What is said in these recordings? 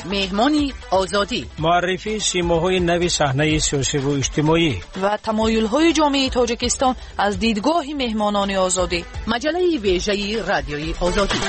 مهمانی آزادی، معرفی سیماهای نوی صحنه سیاسی و اجتماعی و تمایل‌های جامعه تاجیکستان از دیدگاه مهمانان آزادی. مجله ویژه رادیوی آزادی.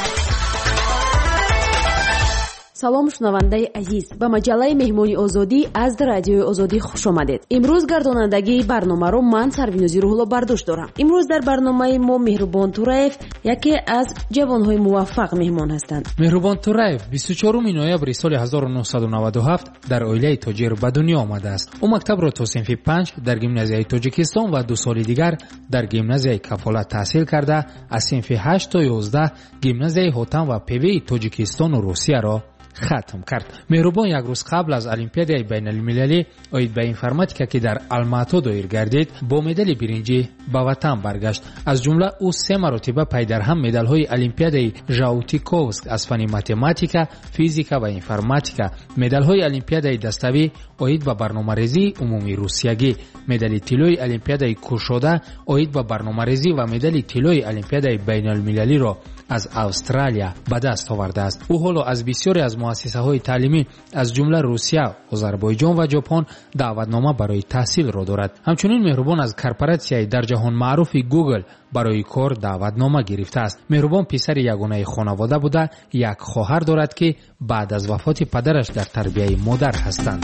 салом шунавандаи азиз, ба маҷаллаи меҳмони озодӣ аз радиои озодӣ хуш омадед. имрӯз гардонандагии барномаро ман Сарвинузи Рӯҳулло бардошт дорам. имрӯз дар барномаи мо Меҳрубон Тураев яке аз ҷавонҳои муваффақ меҳмон ҳастанд. Меҳрубон Тураев 24 ноябри соли 1997 дар оилаи тоҷир ба дунё омадааст. ӯ мактабро то синфи 5 дар гимназияи Тоҷикистон ва 2 соли дигар дар гимназияи Кафолат таҳсил карда, аз синфи 8 то 11 гимназияи Ҳотам ва Певеи Тоҷикистону Русияро хатм кард. Меҳрубон як рӯз қабл аз олимпиадаи байналмилалӣ оид ба информатика ки дар Алмато доир гардид, бо медали биринҷӣ ба ватан баргашт. аз ҷумла ӯ 3 маротиба пайдарҳам медалҳои олимпиадаи Жаутиковск аз фани математика, физика ва информатика, медалҳои олимпиадаи dastavӣ оид ба барномарезии умумии русиягӣ, медали тиллои олимпиадаи кушода оид ба барномарезӣ ва медали тиллои олимпиадаи байналмилалиро аз Австралия ба даст овардааст. ӯ ҳоло аз бисёре аз муассисаҳои таълимӣ аз ҷумла Русия, Озарбойҷон ва Ҷопон даъватнома барои таҳсилро дорад. ҳамчунин Меҳрубон аз корпоратсияи дар ҷаҳон маъруфи Google барои кор даъватнома гирифтааст. Меҳрубон писари ягонаи хонавода буда, як хоҳар дорад ки баъд аз вафоти падараш дар тарбияи модар ҳастанд.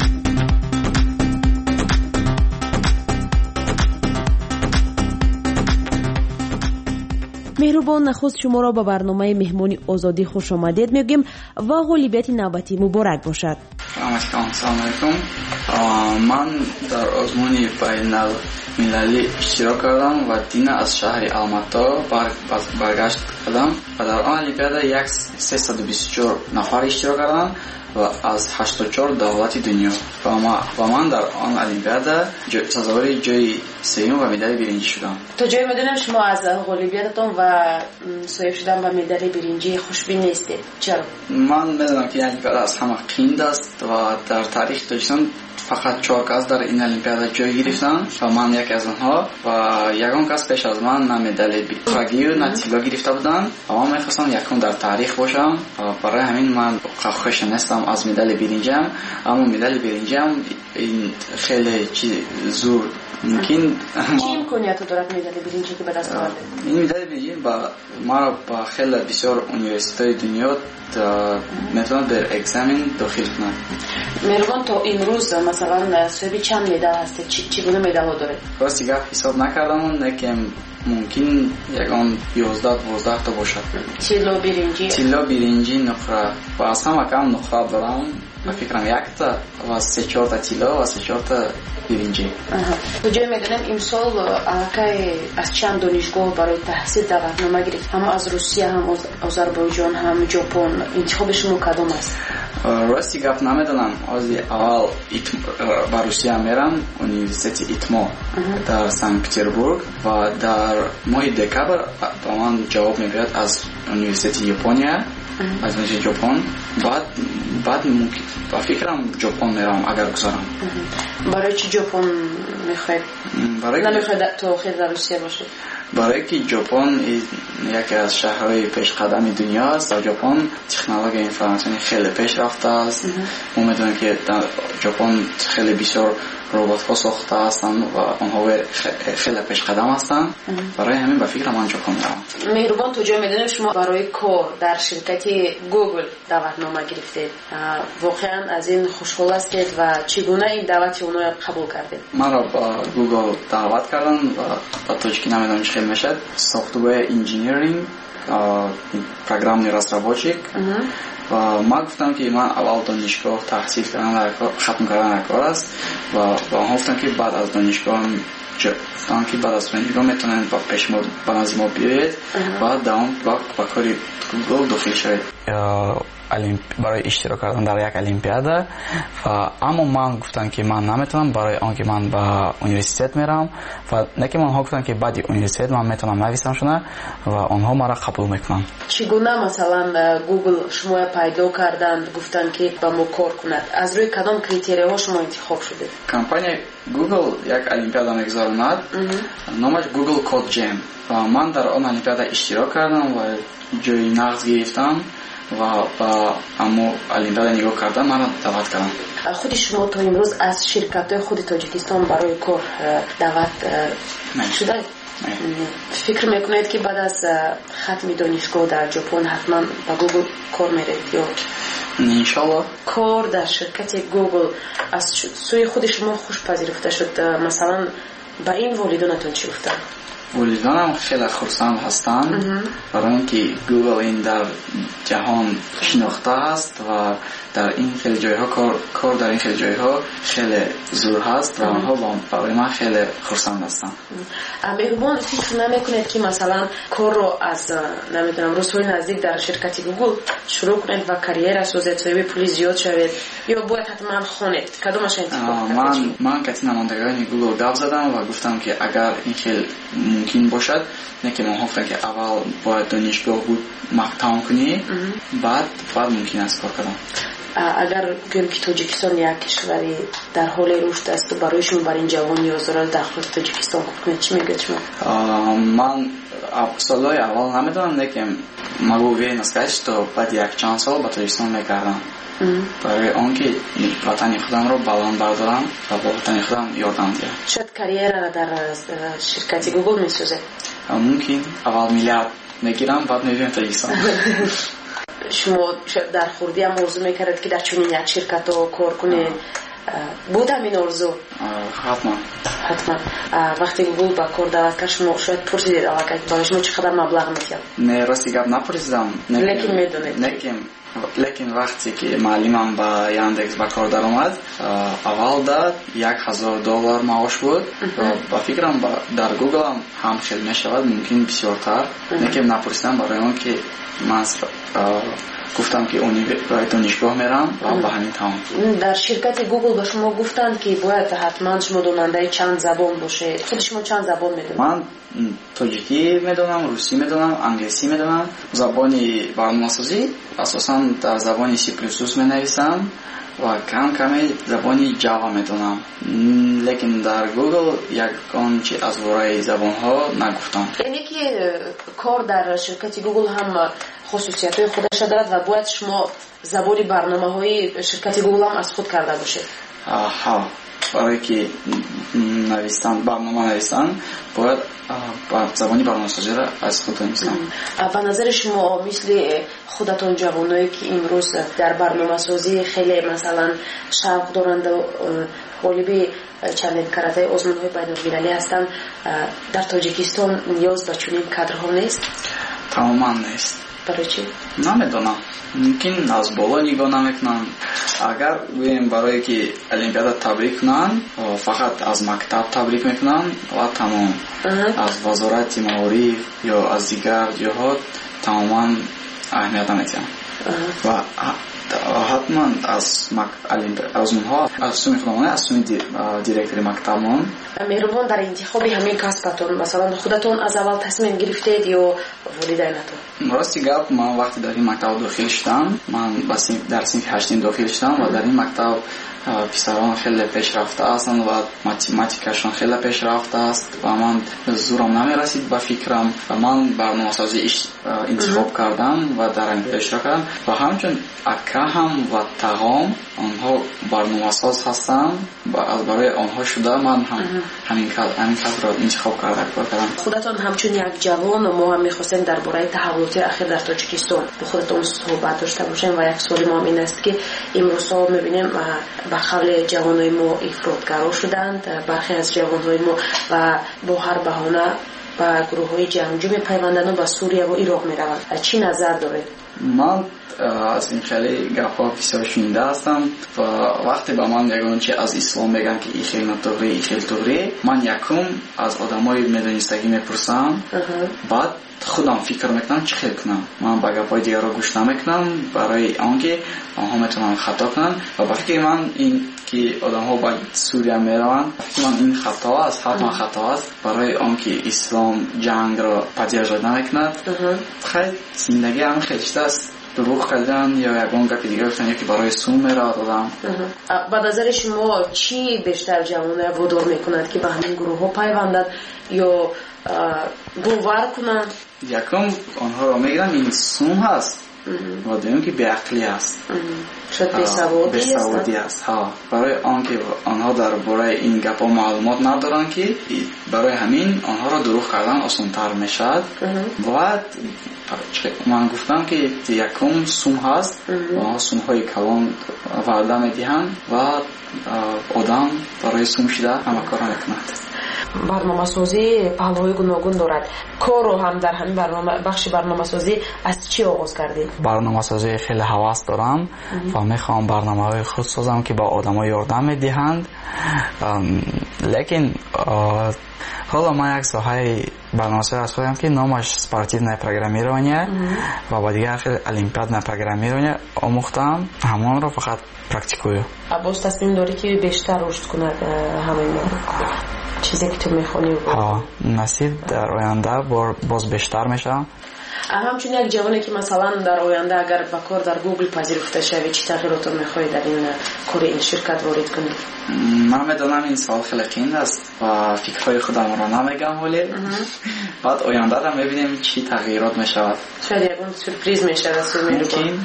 меҳрубон, нахуст шуморо ба барномаи меҳмони озодӣ хуш омадед мегӯем ва ғолибияти навбатӣ муборак бошад. Assalomu alaykum. Man дар озмуни байналмилалӣ иштирок кардам ва дина аз шаҳри Алмато баргашт кардам ва дар он олимпиада 324 нафар иштирок кардам ва аз 84 давлати дунё ва ман дар он олимпиада сазовари ҷои сеюм ва медали биринҷӣ шудам. то ҷое медонем шумо аз ғолибиятатон ва соҳиб шудан ба медали биринҷӣ хушбин нестед. чаро? Ман медонам ки олимпиада аз ҳама қиин аст ва дар таърихи Тоҷикистон фақат 4 кас дар ин олимпиада ҷой гирифтанд ва ман яке аз онҳо ва ягон кас пеш аз ман на медали рагию на тилло гирифта буданд ва ман мехостам якум дар таърих бошам ва барои ҳамин ман хош нестам аз медали биринҷиам, аммо медали биринҷиам ин хеле зур мумкин чӣ имкониято дорад медали биринҷӣ ки ба даст овардед? ин медали биринҷӣ ба маро ба хеле бисёр университетҳои дунё метавонад бер экзамен дохил кунад. Меҳрубон, то имрӯз масалан соҳиби чанд медал ҳастед? чӣ гуна медалҳо доред? рости гап ҳисоб накардам, лекин мумкин ягон 11-12 та бошад. тилло биринҷӣ нуқра ва аз ҳама кам нуқра дорам. ба фикрам якта ва 3-4 та тилло ва 3-4 та биринҷӣ. то ҷое медонем имсол аллакай аз чанд донишгоҳ барои таҳсил даъватнома гирифт? ҳам аз Русия, ҳам Озарбойҷон, ҳам Ҷопон. интихоби шумо кадом аст? рости гап намедонам. ҳозир аввал ба Русия мерам, университети ИТМО дар Санкт-Петербург ва дар моҳи декабр ба ман ҷавоб мебиёд аз университети Япония, аз университети Ҷопон. баъд мумкин ба фикрам Ҷопон мерам агар гузарам. барои чӣ Ҷопон мехоҳед? намехоҳед то охир дар Русия бошед? барое ки Ҷопон яке аз шаҳрҳои пешқадами дунё аст ва Ҷопон технологияи информатсионӣ хеле пешрафтааст. мо медонем ки дар Ҷопон хеле бисёр роботҳо сохта ҳастанд ва онҳо хеле пешқадам ҳастанд. барои ҳамин ба фикрам ман Ҷопон мерам. меҳрубон, то ҷое медонем шумо барои кор дар ширкати Google даъватнома гирифтед. воқеан аз ин хушҳол ҳастед ва чӣ гуна ин даъвати онҳо қабул кардед? маро ба Google даъват карданд ва ба тоҷикӣ намедонам чӣ хел мешавад. software engineering, программный разработчик. ва ман гуфтам ки ман аввал донишгоҳ таҳсил хатм кардан кор аст ва онҳо гуфтанд ки баъд аз донишгоҳ метавонед ба назди мо биёед ва давом ба кори Google дохил шавед барои иштирок кардан дар як олимпиада. аммо ман гуфтам ки ман наметавонам, барои он ки ман ба университет мерам ва неки онҳо гуфтанд ки баъди университет ман метавонам нависам шуна ва онҳо маро қабул мекунанд. чӣ гуна масалан Google шумо пайдо карданд, гуфтанд ки ба мо кор кунад? аз рӯи кадом критерияҳо шумо интихоб шудед? компания Google як олимпиада мегузаронад, номаш Google Code Jam ва ман дар он олимпиада иштирок кардам ва ҷои нағз гирифтам ва ба аммо олимпиада нигоҳ карда маро даъват кардам. худи шумо то имрӯз аз ширкатҳои худи Тоҷикистон барои кор даъват шудаед? фикр мекунед ки баъд аз хатми донишгоҳ дар ҷопон ҳатман ба Google кор меред ё иншаллоҳ кор дар ширкати Google аз сӯи худи шумо хуш пазирифта шуд? масалан ба ин волидонатон чӣ гуфтанд? волидонам хеле хурсанд ҳастанд, барои ин ки Google ин дар ҷаҳон шинохта ҳаст ва дар ин хеле ҷойҳо кор дар ин хеле ҷойҳо хеле зур ҳаст ва онҳо барои ман хеле хурсанд ҳастанд. меҳрубон фикр намекунед ки масалан корро аз намедонам рӯзҳои наздик дар ширкати Google шурӯъ кунед ва карьера созед, соҳиби пули зиёд шавед ё бояд ҳатман хонед? Кадомаш интихоб кардед? ман кати намондагони Google гап задам ва гуфтам ки агар ин хел мумкин бошад, не ки ман гуфтам ки аввал бояд донишгоҳ буд мақтам кунӣ, баъд мумкин аст кор кардан. агар гӯем ки Тоҷикистон як кишвари дар ҳоли рушд аст, барои шумо бар ин ҷавон ниёз дорад дар худи Тоҷикистон кор кунед, чӣ мегӯед шумо? ман солҳои аввал намедонам, лекин магу уверен аст то баъди якчанд сол ба Тоҷикистон мегардам, барои он ки ватани худамро баланд бардорам ва ба ватани худам ёрдам диҳам. шояд карьера дар ширкати Google месозед? мумкин аввал миллиард мегирам, баъд мевием Тоҷикистон. шумо шояд дар хурдӣ ҳам орзу мекардед ки дар чунин як ширкатҳо кор кунед? буд ҳамин орзу? ҳатман. вақте Google ба кор даъват кард, шумо шояд пурсидед аллакай барои шумо чӣ қадар маблағ мехиёб? не, рости гап напурсидам, лекин медонед? лекин вақте ки маълимам ба Яндекс ба кор даромад, аввалда $1000 маош буд. ба фикрам дар Google ҳам хел мешавад, мумкин бисёртар. лекин напурсидам, барои он ки ман гуфтам ки донишгоҳ мерам ва ба ҳамин тамом. дар ширкати Google ба шумо гуфтанд ки бояд ҳатман шумо донандаи чанд забон бошед? худи шумо чанд забон медонед? ман тоҷикӣ медонам, русӣ медонам, англисӣ медонам. забони барномасозӣ асосан дар забони C++ менависам ва каме забони Java медонам. лекин дар Google ягон чи аз вораи забонҳо нагуфтам. яъне ки кор дар ширкати Google ҳам хусусиятҳои худаша дорад ва бояд шумо забони барномаҳои ширкати Google ҳам аз худ карда бошед? барое ки барнома навистан бояд забони барномасозиро аз худ навистан. ба назари шумо мисли худатон ҷавоное ки имрӯз дар барномасозӣ хеле масалан шавқ доранду ғолиби чандин каратаи озмунҳои байнулмилалӣ ҳастанд, дар Тоҷикистон ниёз ба чунин кадрҳо нест? тамоман нест. барои чӣ? намедонам, мумкин аз боло нигоҳ намекунанд. агар гӯем барое ки олимпиада табрик кунанд, фақат аз мактаб табрик мекунанд ва тамом. аз вазорати маориф ё аз дигар ҷоҳо тамоман аҳамият намедиҳам. ва ҳатман аз озмунҳо аз сумми худамона, аз сумми директори мактабмон. меҳрубон, дар интихоби ҳамин касбатон масалан худатон аз аввал тасмим гирифтед ё волидайнатон? рости гап, ман вақте дар ин мактаб дохил шудам, ман дар синфи 8 дохил шудам ва дар ин мактаб писарон хеле пешрафта ҳастанд ва математикашон хеле пешрафта аст ва ман зурам намерасид ба фикрам ва ман барномасозӣ интихоб кардам ва дар олимпиада иштирок кардам ва ҳамчун акаҳам ва тағом онҳо барномасоз ҳастанд. барои онҳо шуда ман ҳамин касбро интихоб карда кор кардам. худатон ҳамчун як ҷавон мо ҳам мехостем дар бораи таҳаввулоти ахир дар Тоҷикистон бо худатон суҳбат дошта бошем ва як суоли мо ин аст ки имрӯзҳо мебинем ба қавли ҷавонои мо ифротгаро шуданд. бархе аз ҷавонҳои мо ва бо ҳар баҳона ба гурӯҳҳои ҷангҷӯ мепайванданд ва ба Сурия ва Ироқ мераванд. чӣ назар доред? ман аз ин хеле гапҳо бисёр шунида ҳастам ва вақте ба ман ягон чи аз ислом мегӯянд ки ин хел нотуғри, ин хел туғри, ман якум аз одамои медонистагӣ мепурсам, баъд худам фикр мекунам чӣ хел кунам. ман ба гапҳои дигарро гӯш намекунам барои он ки онҳо метавонанд хато кунанд ва ба фикри ман ин ки одамҳо ба Сурия мераванд, ба фикри ман ин хато аст, ҳатман хато аст, барои он ки ислом ҷангро паддержад намекунад. хай зиндагӣ ҳам хел чиз аст, дурӯғ кардан ё ягон гапи дигар гуфтан ё ки барои сум меравад одам. ба назари шумо чӣ бештар ҷавонҳои водор мекунад ки ба ҳамин гурӯҳҳо пайвандад ё бовар кунанд? якум онҳоро мегирам ин сум ҳаст و دوم که بی‌عقلی است. شاید بی‌سوادی است. برای آنکه آنها درباره این گپ‌ها معلومات ندارن که برای همین آنها را دروغ کردن آسان‌تر میشد. و من گفتم که یکم سوم هست و سوم‌های کلان وعده میدهند و آدم برای سوم شده همه کار میکند. برنامه‌سازی پهلوهای گوناگون دارد. کارو هم در همین بخش برنامه‌سازی از چی آغاز کردید؟ برنامه‌سازی خیلی هوس دارم و میخوام برنامه‌های خود سازم که با آدم‌ها یاردم میدهند. لیکن حالا من یک ساحه برنامه‌سازی از خودم که نامش спортивное программирование و با دیگه خیلی المپیاد программирование آموختم. همان رو فقط پرکتیکویو. باز تصمیم داری که بیشتر رشد کند همین چیزی که تو میخونی؟ نصیب در آینده باز بیشتر میشم. همچون یک جوانی که مثلا در آینده اگر با کار در گوگل پذیرفته شوی چی تغییرات میخوای در این کار این شرکت وارد کنی؟ من میدونم این سوال خیلی قیمت است و فکرهای خودم را نمیگم، ولی بعد آینده را میبینیم چی تغییرات میشود. شاید یک سورپرایز میشه. ممکن.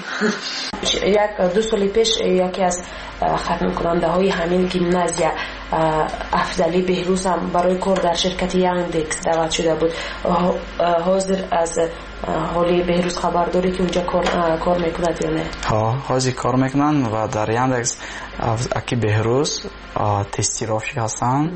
یک 2 سال پیش یکی از ختم کننده های همین گیمنازیا افضلی بهروز هم برای کار در شرکت یاندکس دعوت شده بود. حاضر از حالی بهروز خبر داری که اونجا کار میکند یا نه؟ حاضر کار میکنن و در یاندکس اکی بهروز تستیرافی هستن.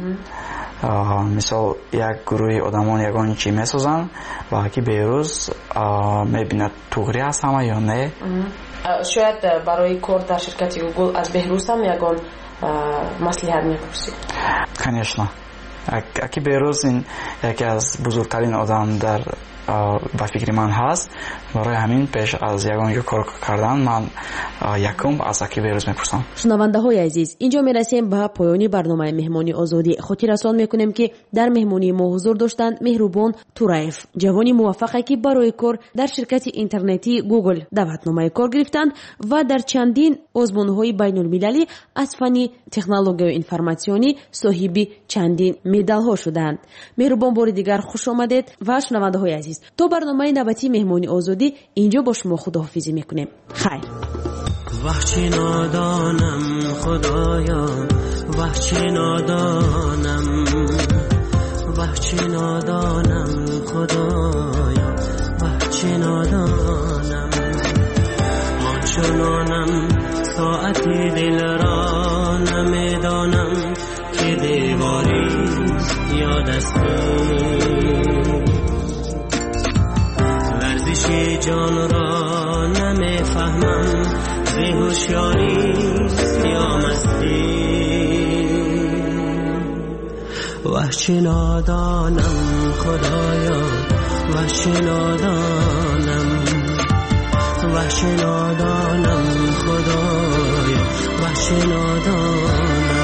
مثال یک گروه آدمان یگان چی میسازن و اکی بهروز میبیند توغری هست همه یا نه. شاید برای کار در شرکت گوگل از بهروز هم یگان مصلحت میپرسی؟ کنیشنا اکی بهروز این یکی از بزرگترین آدم در با فکر من هست. برای همین پیش از یگان کار کردن من یکم از اکی بهروز میپرسم. شنونده های عزیز، اینجا میرسیم به پایانی برنامه مهمانی آزادی. خاطررسان میکنیم که در مهمانی ما حضور داشتند مهربان تورایف، جوانی موفقی که برای کار در شرکت اینترنتی گوگل دعوتنامه کار گرفتند و در چندین آزمون‌های بین المللی از فن تکنولوژی و اینفورماسیونی صاحب چندین مدال ها شدند. مهربان بار دیگر خوش آمدید و شنونده های عزیز، تو برنامه نوبتی مهمانی آزادی اینجا با شما خداحافظی میکنیم. خیر. وحچی نادانم خدایا، وحچی نادانم، وحچی نادانم خدایا، وحچی نادانم. آنچنانم ساعتی دل را نمیدانم که دیواری یا دستور. لرزش جان را نمیفهمم، بی‌هوشیاری یا مستی. وحشی نادانم خدایا، وحشی نادانم، وحشی نادانم خدایا، وحشی نادانم.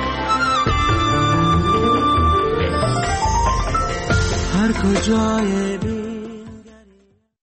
کجای